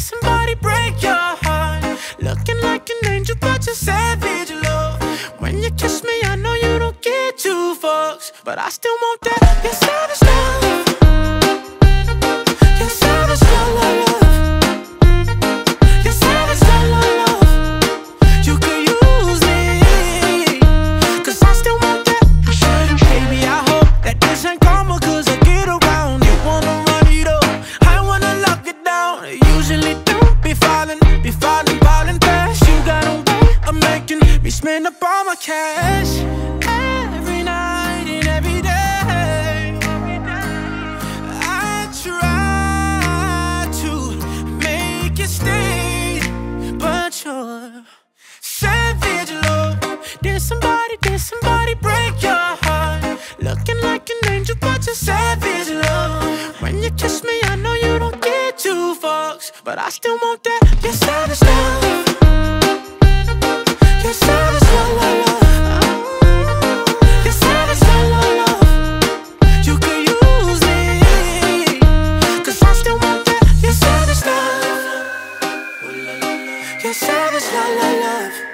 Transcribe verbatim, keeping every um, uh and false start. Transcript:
somebody break your heart? Looking like an angel, but you're savage love. When you kiss me, I know you don't get two fucks, but I still want that. You're savage love. You're savage love, love, love. You're savage love, love, love. You could use me, cause I still want that. Baby, I hope that this ain't karma, cause I get around. You wanna run it up, I wanna lock it down. Usually don't be falling, be falling, falling fast. You got a way of making me spend up all my cash. Every night and every day, I try to make you stay, but you're savage love. Did somebody, did somebody break your heart? Looking like an angel, but you're savage love. When you kiss me, I know you don't get two fucks, but I still want that. You're savage love. You're savage love, love, love. You're savage love, love, love. You could use me, cause I still want that. You're savage love. You're savage love, love, love.